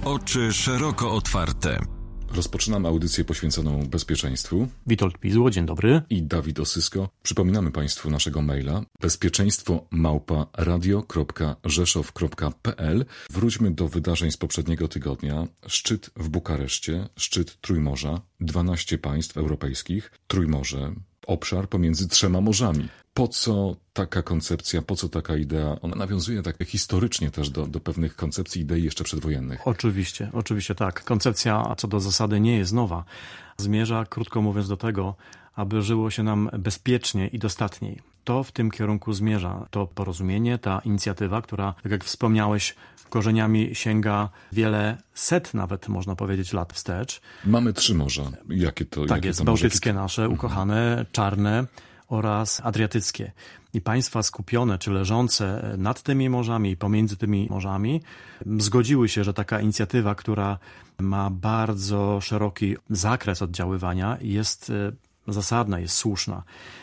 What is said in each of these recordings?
Oczy szeroko otwarte. Rozpoczynamy audycję poświęconą bezpieczeństwu. Witold Pizło, dzień dobry. I Dawid Osysko. Przypominamy Państwu naszego maila bezpieczeństwo@radio.rzeszow.pl. Wróćmy do wydarzeń z poprzedniego tygodnia. Szczyt w Bukareszcie, szczyt Trójmorza, 12 państw europejskich, Trójmorze, obszar pomiędzy 3 morzami. Po co taka koncepcja, po co taka idea? Ona nawiązuje tak historycznie też do pewnych koncepcji, idei jeszcze przedwojennych. Oczywiście tak. Koncepcja co do zasady nie jest nowa. Zmierza, krótko mówiąc, do tego, aby żyło się nam bezpiecznie i dostatniej. To w tym kierunku zmierza. To porozumienie, ta inicjatywa, która, tak jak wspomniałeś, korzeniami sięga wiele set nawet, można powiedzieć, lat wstecz. Mamy 3 morza. Jakie to? Tak jest, bałtyckie nasze, ukochane, czarne oraz adriatyckie. I państwa skupione czy leżące nad tymi morzami i pomiędzy tymi morzami zgodziły się, że taka inicjatywa, która ma bardzo szeroki zakres oddziaływania, jest zasadna, jest słuszna.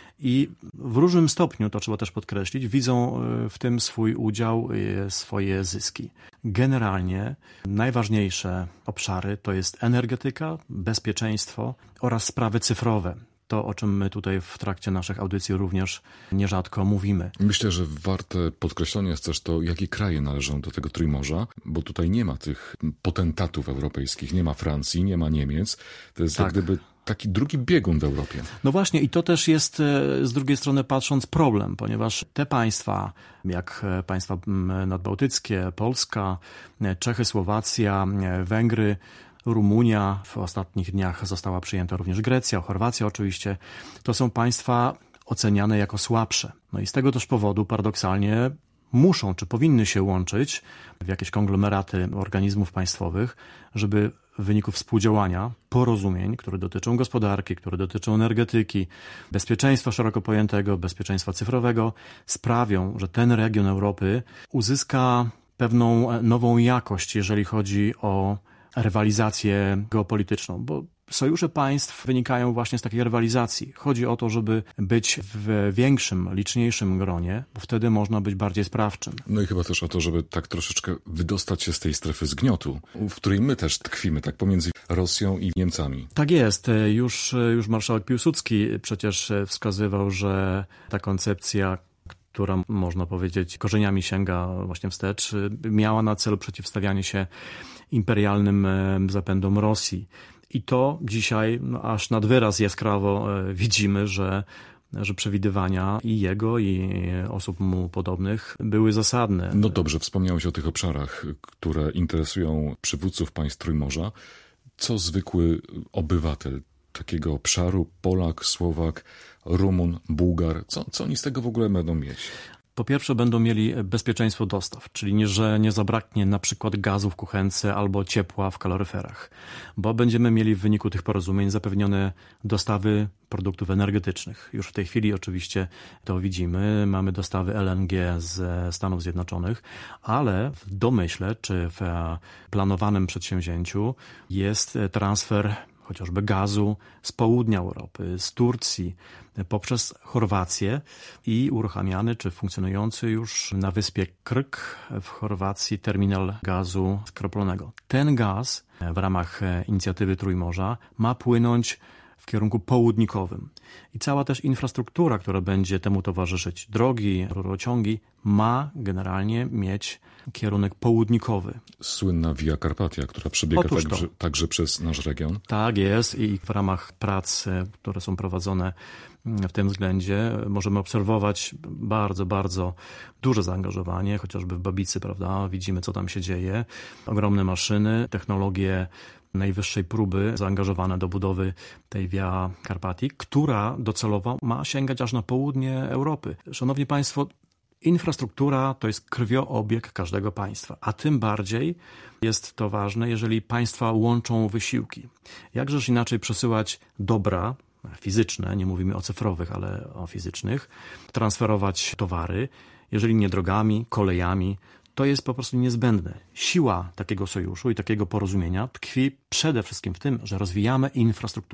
I w różnym stopniu, to trzeba też podkreślić, widzą w tym swój udział, swoje zyski. Generalnie najważniejsze obszary to jest energetyka, bezpieczeństwo oraz sprawy cyfrowe. To, o czym my tutaj w trakcie naszych audycji również nierzadko mówimy. Myślę, że warte podkreślenia jest też to, jakie kraje należą do tego Trójmorza, bo tutaj nie ma tych potentatów europejskich, nie ma Francji, nie ma Niemiec. To jest jak gdyby taki drugi biegun w Europie. No właśnie i to też jest z drugiej strony patrząc problem, ponieważ te państwa, jak państwa nadbałtyckie, Polska, Czechy, Słowacja, Węgry, Rumunia, w ostatnich dniach została przyjęta również Grecja, Chorwacja oczywiście, to są państwa oceniane jako słabsze. No i z tego też powodu paradoksalnie muszą czy powinny się łączyć w jakieś konglomeraty organizmów państwowych, żeby w wyniku współdziałania, porozumień, które dotyczą gospodarki, które dotyczą energetyki, bezpieczeństwa szeroko pojętego, bezpieczeństwa cyfrowego, sprawią, że ten region Europy uzyska pewną nową jakość, jeżeli chodzi o rywalizację geopolityczną, bo sojusze państw wynikają właśnie z takiej rywalizacji. Chodzi o to, żeby być w większym, liczniejszym gronie, bo wtedy można być bardziej sprawczym. No i chyba też o to, żeby tak troszeczkę wydostać się z tej strefy zgniotu, w której my też tkwimy, tak pomiędzy Rosją i Niemcami. Tak jest. Już marszałek Piłsudski przecież wskazywał, że ta koncepcja, która, można powiedzieć, korzeniami sięga właśnie wstecz, miała na celu przeciwstawianie się imperialnym zapędom Rosji. I to dzisiaj aż nad wyraz jaskrawo widzimy, że przewidywania i jego, i osób mu podobnych były zasadne. No dobrze, wspomniałeś o tych obszarach, które interesują przywódców państw Trójmorza. Co zwykły obywatel takiego obszaru, Polak, Słowak, Rumun, Bułgar, co oni z tego w ogóle będą mieć? Po pierwsze będą mieli bezpieczeństwo dostaw, czyli że nie zabraknie na przykład gazu w kuchence albo ciepła w kaloryferach, bo będziemy mieli w wyniku tych porozumień zapewnione dostawy produktów energetycznych. Już w tej chwili oczywiście to widzimy, mamy dostawy LNG z Stanów Zjednoczonych, ale w domyśle czy w planowanym przedsięwzięciu jest transfer chociażby gazu z południa Europy, z Turcji, poprzez Chorwację i uruchamiany czy funkcjonujący już na wyspie Krk w Chorwacji terminal gazu skroplonego. Ten gaz w ramach inicjatywy Trójmorza ma płynąć w kierunku południkowym. I cała też infrastruktura, która będzie temu towarzyszyć, drogi, rurociągi, ma generalnie mieć kierunek południkowy. Słynna Via Carpatia, która przebiega także przez nasz region. Tak jest i w ramach prac, które są prowadzone w tym względzie, możemy obserwować bardzo, bardzo duże zaangażowanie, chociażby w Babicy, prawda? Widzimy, co tam się dzieje. Ogromne maszyny, technologie najwyższej próby zaangażowane do budowy tej Via Carpatii, która docelowo ma sięgać aż na południe Europy. Szanowni Państwo, infrastruktura to jest krwiobieg każdego państwa, a tym bardziej jest to ważne, jeżeli państwa łączą wysiłki. Jakżeż inaczej przesyłać dobra fizyczne, nie mówimy o cyfrowych, ale o fizycznych, transferować towary, jeżeli nie drogami, kolejami, to jest po prostu niezbędne. Siła takiego sojuszu i takiego porozumienia tkwi przede wszystkim w tym, że rozwijamy infrastrukturę.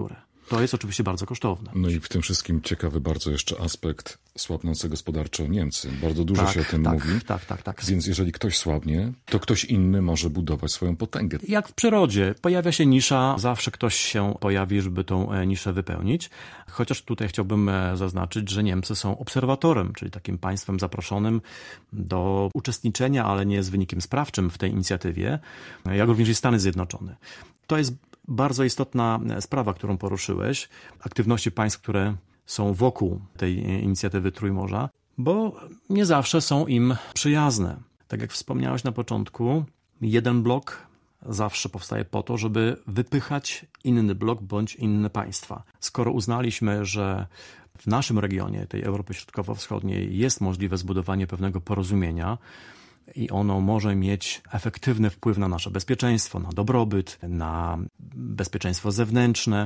to jest oczywiście bardzo kosztowne. No i w tym wszystkim ciekawy bardzo jeszcze aspekt słabnące gospodarczo Niemcy. Bardzo dużo się o tym mówi. Tak. Więc jeżeli ktoś słabnie, to ktoś inny może budować swoją potęgę. Jak w przyrodzie. Pojawia się nisza, zawsze ktoś się pojawi, żeby tą niszę wypełnić. Chociaż tutaj chciałbym zaznaczyć, że Niemcy są obserwatorem, czyli takim państwem zaproszonym do uczestniczenia, ale nie z wynikiem sprawczym w tej inicjatywie, jak również i Stany Zjednoczone. To jest bardzo istotna sprawa, którą poruszyłeś. Aktywności państw, które są wokół tej inicjatywy Trójmorza, bo nie zawsze są im przyjazne. Tak jak wspomniałeś na początku, jeden blok zawsze powstaje po to, żeby wypychać inny blok bądź inne państwa. Skoro uznaliśmy, że w naszym regionie, tej Europy Środkowo-Wschodniej, jest możliwe zbudowanie pewnego porozumienia i ono może mieć efektywny wpływ na nasze bezpieczeństwo, na dobrobyt, na bezpieczeństwo zewnętrzne,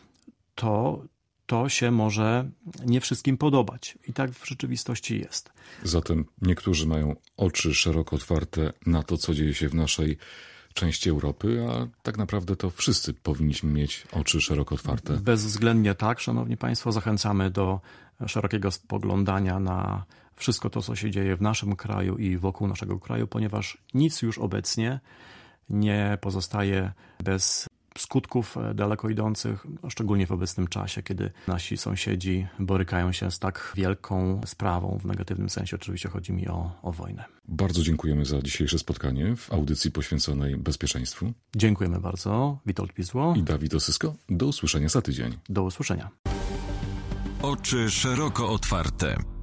to się może nie wszystkim podobać. I tak w rzeczywistości jest. Zatem niektórzy mają oczy szeroko otwarte na to, co dzieje się w naszej części Europy, a tak naprawdę to wszyscy powinniśmy mieć oczy szeroko otwarte. Bezwzględnie tak, szanowni państwo, zachęcamy do szerokiego spoglądania na wszystko to, co się dzieje w naszym kraju i wokół naszego kraju, ponieważ nic już obecnie nie pozostaje bez skutków daleko idących, szczególnie w obecnym czasie, kiedy nasi sąsiedzi borykają się z tak wielką sprawą, w negatywnym sensie oczywiście chodzi mi o wojnę. Bardzo dziękujemy za dzisiejsze spotkanie w audycji poświęconej bezpieczeństwu. Dziękujemy bardzo. Witold Pizło I Dawid Osysko. Do usłyszenia za tydzień. Do usłyszenia. Oczy szeroko otwarte.